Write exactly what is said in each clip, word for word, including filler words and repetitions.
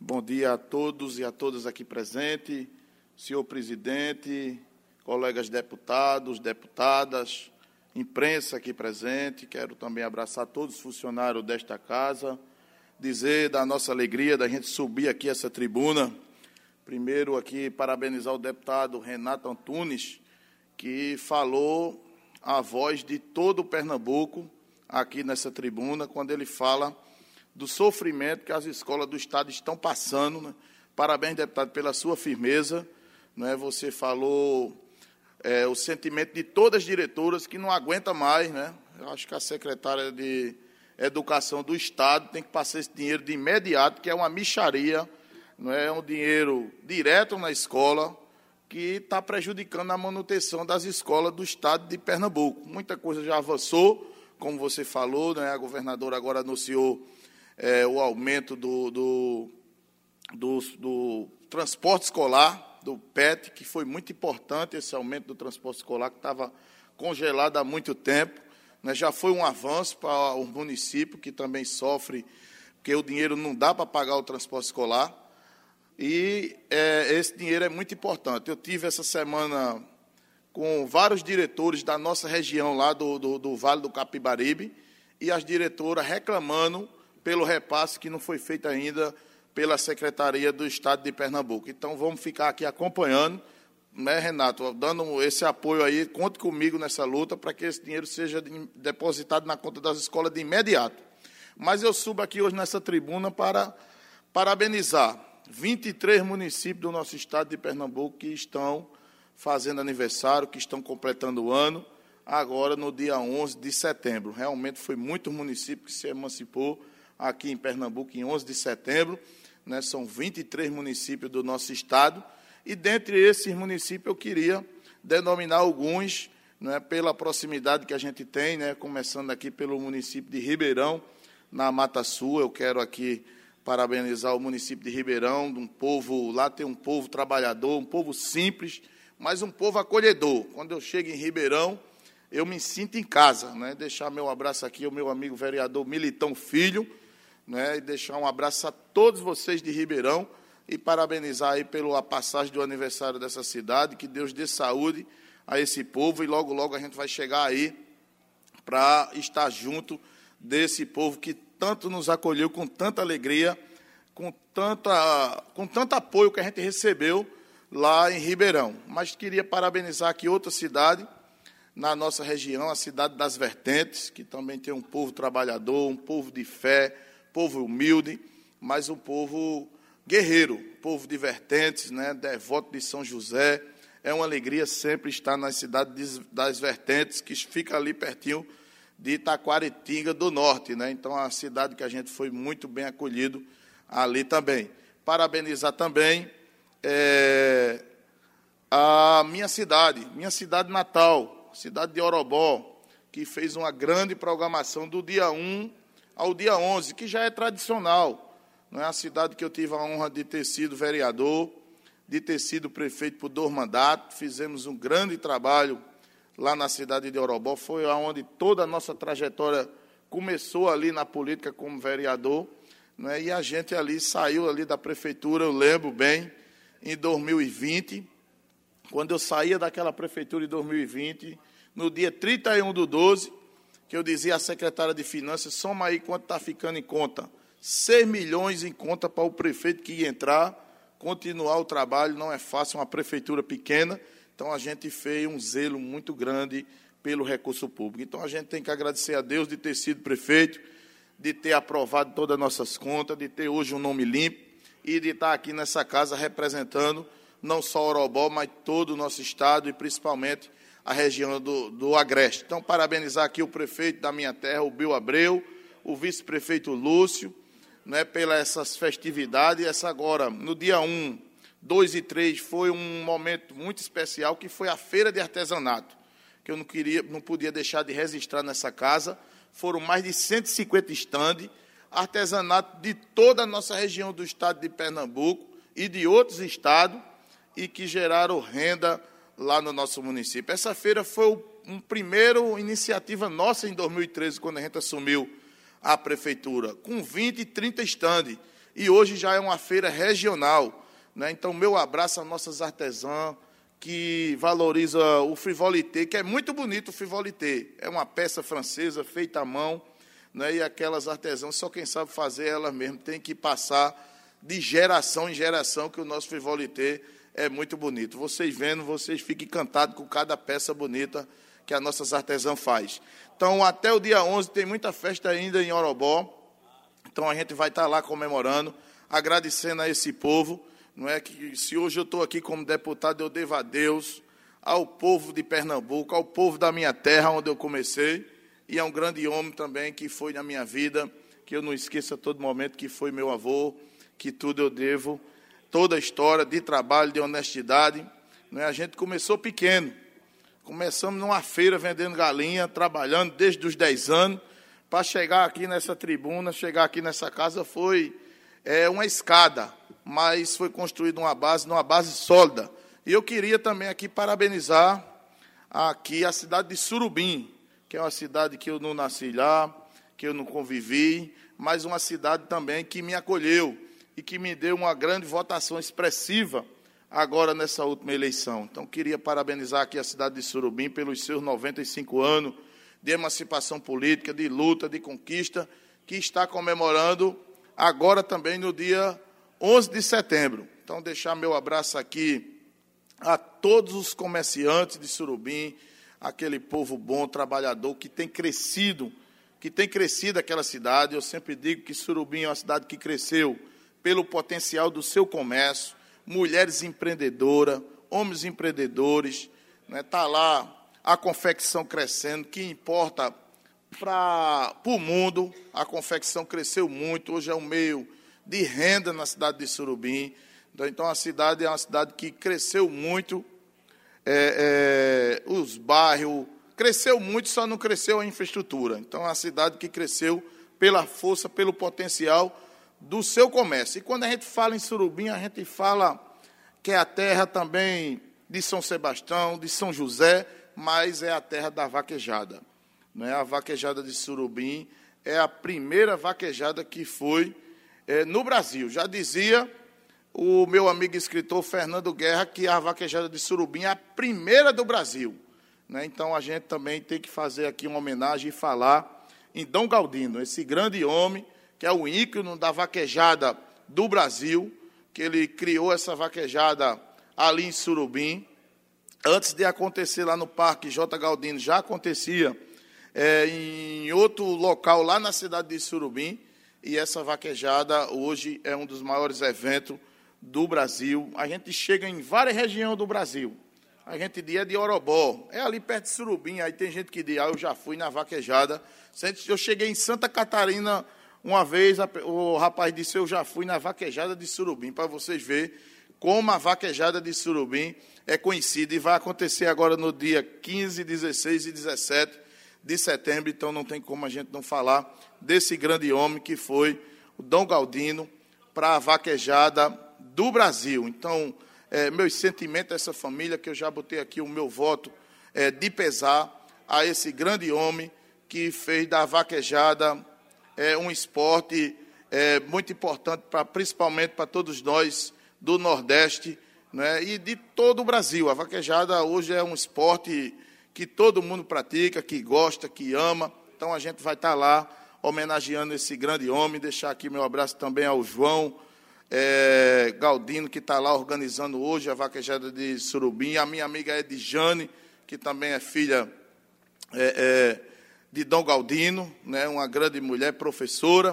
Bom dia a todos e a todas aqui presentes, senhor presidente, colegas deputados, deputadas, imprensa aqui presente. Quero também abraçar todos os funcionários desta casa, dizer da nossa alegria da gente subir aqui essa tribuna. Primeiro aqui parabenizar o deputado Renato Antunes, que falou a voz de todo o Pernambuco aqui nessa tribuna, quando ele fala do sofrimento que as escolas do Estado estão passando, né? Parabéns, deputado, pela sua firmeza. Né? Você falou é, o sentimento de todas as diretoras que não aguenta mais. Né? Eu acho que a secretária de Educação do Estado tem que passar esse dinheiro de imediato, que é uma mixaria, não é um dinheiro direto na escola, que está prejudicando a manutenção das escolas do Estado de Pernambuco. Muita coisa já avançou, como você falou, né? A governadora agora anunciou É, o aumento do, do, do, do transporte escolar, do P E T, que foi muito importante, esse aumento do transporte escolar, que estava congelado há muito tempo. Né, já foi um avanço para o município, que também sofre, porque o dinheiro não dá para pagar o transporte escolar, e é, esse dinheiro é muito importante. Eu tive essa semana com vários diretores da nossa região, lá do, do, do Vale do Capibaribe, e as diretoras reclamando pelo repasse que não foi feito ainda pela Secretaria do Estado de Pernambuco. Então, vamos ficar aqui acompanhando, né, Renato, dando esse apoio aí, conte comigo nessa luta para que esse dinheiro seja depositado na conta das escolas de imediato. Mas eu subo aqui hoje nessa tribuna para parabenizar vinte e três municípios do nosso Estado de Pernambuco que estão fazendo aniversário, que estão completando o ano, agora no dia onze de setembro. Realmente foi muito município que se emancipou aqui em Pernambuco, em onze de setembro, né, são vinte e três municípios do nosso estado, e dentre esses municípios eu queria denominar alguns, né, pela proximidade que a gente tem, né, começando aqui pelo município de Ribeirão, na Mata Sul. Eu quero aqui parabenizar o município de Ribeirão, um povo, lá tem um povo trabalhador, um povo simples, mas um povo acolhedor. Quando eu chego em Ribeirão, eu me sinto em casa, né, deixar meu abraço aqui ao meu amigo vereador Militão Filho, né, e deixar um abraço a todos vocês de Ribeirão e parabenizar aí pela passagem do aniversário dessa cidade, que Deus dê saúde a esse povo, e logo, logo a gente vai chegar aí para estar junto desse povo que tanto nos acolheu, com tanta alegria, com, tanta, com tanto apoio que a gente recebeu lá em Ribeirão. Mas queria parabenizar aqui outra cidade na nossa região, a cidade das Vertentes, que também tem um povo trabalhador, um povo de fé, povo humilde, mas um povo guerreiro, povo de Vertentes, né, devoto de São José. É uma alegria sempre estar na cidade das Vertentes, que fica ali pertinho de Itaquaritinga do Norte, né? Então, a cidade que a gente foi muito bem acolhido ali também. Parabenizar também é, a minha cidade, minha cidade natal, cidade de Orobó, que fez uma grande programação do dia um ao dia onze, que já é tradicional. Não é a cidade que eu tive a honra de ter sido vereador, de ter sido prefeito por dois mandatos. Fizemos um grande trabalho lá na cidade de Orobó, foi onde toda a nossa trajetória começou ali na política como vereador, não é? E a gente ali saiu ali da prefeitura, eu lembro bem, em dois mil e vinte, quando eu saía daquela prefeitura em dois mil e vinte, no dia trinta e um do doze, que eu dizia à secretária de Finanças, soma aí quanto está ficando em conta. seis milhões em conta para o prefeito que ia entrar, continuar o trabalho, não é fácil, uma prefeitura pequena, então a gente fez um zelo muito grande pelo recurso público. Então a gente tem que agradecer a Deus de ter sido prefeito, de ter aprovado todas as nossas contas, de ter hoje um nome limpo e de estar aqui nessa casa representando não só Orobó, mas todo o nosso estado e principalmente a região do, do Agreste. Então, parabenizar aqui o prefeito da minha terra, o Bill Abreu, o vice-prefeito Lúcio, né, pelas essas festividades. Essa agora, no dia um, dois e três, foi um momento muito especial, que foi a feira de artesanato, que eu não, queria, não podia deixar de registrar nessa casa. Foram mais de cento e cinquenta estandes, artesanato de toda a nossa região do estado de Pernambuco e de outros estados, e que geraram renda lá no nosso município. Essa feira foi uma primeira iniciativa nossa em dois mil e treze, quando a gente assumiu a prefeitura, com vinte, trinta estandes. e hoje já é uma feira regional, né? Então, meu abraço a nossas artesãs, que valoriza o frivolité, que é muito bonito o frivolité. É uma peça francesa feita à mão, né? E aquelas artesãs, só quem sabe fazer elas mesmas, tem que passar de geração em geração, que o nosso frivolité é muito bonito. Vocês vendo, vocês fiquem encantados com cada peça bonita que as nossas artesãs faz. Então, até o dia onze, tem muita festa ainda em Orobó. Então, a gente vai estar lá comemorando, agradecendo a esse povo. Não é que, se hoje eu estou aqui como deputado, eu devo a Deus, ao povo de Pernambuco, ao povo da minha terra, onde eu comecei, e a um grande homem também que foi na minha vida, que eu não esqueço a todo momento, que foi meu avô, que tudo eu devo, toda a história de trabalho, de honestidade. Não é? A gente começou pequeno, começamos numa feira vendendo galinha, trabalhando desde os dez anos, para chegar aqui nessa tribuna, chegar aqui nessa casa foi é, uma escada, mas foi construída uma base, numa base sólida. E eu queria também aqui parabenizar aqui a cidade de Surubim, que é uma cidade que eu não nasci lá, que eu não convivi, mas uma cidade também que me acolheu e que me deu uma grande votação expressiva agora nessa última eleição. Então, queria parabenizar aqui a cidade de Surubim pelos seus noventa e cinco anos de emancipação política, de luta, de conquista, que está comemorando agora também no dia onze de setembro. Então, deixar meu abraço aqui a todos os comerciantes de Surubim, aquele povo bom, trabalhador, que tem crescido, que tem crescido aquela cidade. Eu sempre digo que Surubim é uma cidade que cresceu pelo potencial do seu comércio, mulheres empreendedoras, homens empreendedores, né? Está lá a confecção crescendo, que importa para o mundo. A confecção cresceu muito, hoje é um meio de renda na cidade de Surubim. Então, a cidade é uma cidade que cresceu muito, é, é, os bairros, cresceu muito, só não cresceu a infraestrutura. Então, é uma cidade que cresceu pela força, pelo potencial do seu comércio. E quando a gente fala em Surubim, a gente fala que é a terra também de São Sebastião, de São José, mas é a terra da vaquejada. Não é? A vaquejada de Surubim é a primeira vaquejada que foi é, no Brasil. Já dizia o meu amigo escritor Fernando Guerra que a vaquejada de Surubim é a primeira do Brasil. Né? Então, a gente também tem que fazer aqui uma homenagem e falar em Dom Galdino, esse grande homem, que é o ícone da vaquejada do Brasil, que ele criou essa vaquejada ali em Surubim. Antes de acontecer lá no Parque J. Galdino, já acontecia é, em outro local, lá na cidade de Surubim, e essa vaquejada hoje é um dos maiores eventos do Brasil. A gente chega em várias regiões do Brasil. A gente diz é de Orobó, é ali perto de Surubim, aí tem gente que diz, ah, eu já fui na vaquejada. Eu cheguei em Santa Catarina uma vez, o rapaz disse, eu já fui na vaquejada de Surubim, para vocês verem como a vaquejada de Surubim é conhecida, e vai acontecer agora no dia quinze, dezesseis e dezessete de setembro, então não tem como a gente não falar desse grande homem que foi o Dom Galdino para a vaquejada do Brasil. Então, é, meus sentimentos a essa família, que eu já botei aqui o meu voto é, de pesar a esse grande homem que fez da vaquejada é, um esporte é, muito importante, pra, principalmente para todos nós do Nordeste, né, e de todo o Brasil. A vaquejada hoje é um esporte que todo mundo pratica, que gosta, que ama. Então, a gente vai estar lá homenageando esse grande homem. Deixar aqui meu abraço também ao João é, Galdino, que está lá organizando hoje a vaquejada de Surubim. A minha amiga Edjane, que também é filha é, é, de Dom Galdino, né, uma grande mulher, professora,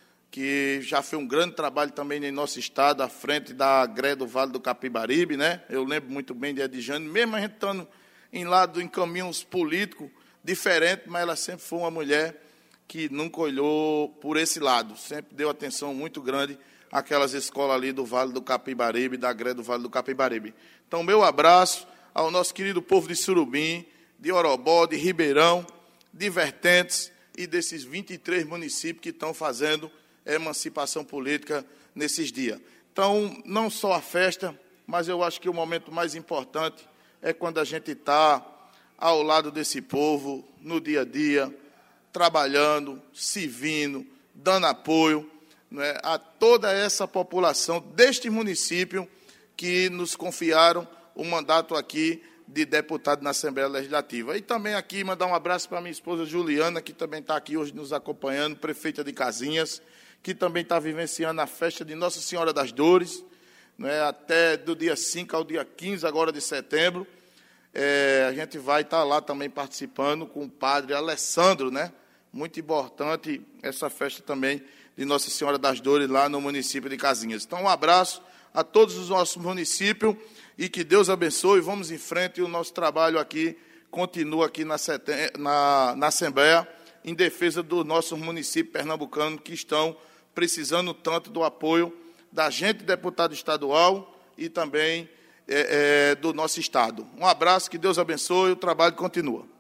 que já fez um grande trabalho também em nosso estado, à frente da A G R E do Vale do Capibaribe, né? Eu lembro muito bem de Edjane, mesmo a gente estando em lado, em caminhos políticos diferentes, mas ela sempre foi uma mulher que nunca olhou por esse lado, sempre deu atenção muito grande àquelas escolas ali do Vale do Capibaribe, da A G R E do Vale do Capibaribe. Então, meu abraço ao nosso querido povo de Surubim, de Orobó, de Ribeirão, de Vertentes e desses vinte e três municípios que estão fazendo emancipação política nesses dias. Então, não só a festa, mas eu acho que o momento mais importante é quando a gente está ao lado desse povo, no dia a dia, trabalhando, servindo, dando apoio. não é, a toda essa população deste município que nos confiaram o mandato aqui de deputado na Assembleia Legislativa. E também aqui mandar um abraço para minha esposa Juliana, que também está aqui hoje nos acompanhando, prefeita de Casinhas, que também está vivenciando a festa de Nossa Senhora das Dores, não é, até do dia cinco ao dia quinze agora de setembro. É, a gente vai estar lá também participando com o padre Alessandro, né? Muito importante essa festa também de Nossa Senhora das Dores lá no município de Casinhas. Então, um abraço a todos os nossos municípios e que Deus abençoe. Vamos em frente e o nosso trabalho aqui continua aqui na, na, na Assembleia em defesa dos nossos municípios pernambucanos que estão precisando tanto do apoio da gente, deputado estadual, e também é, é, do nosso Estado. Um abraço, que Deus abençoe, o trabalho continua.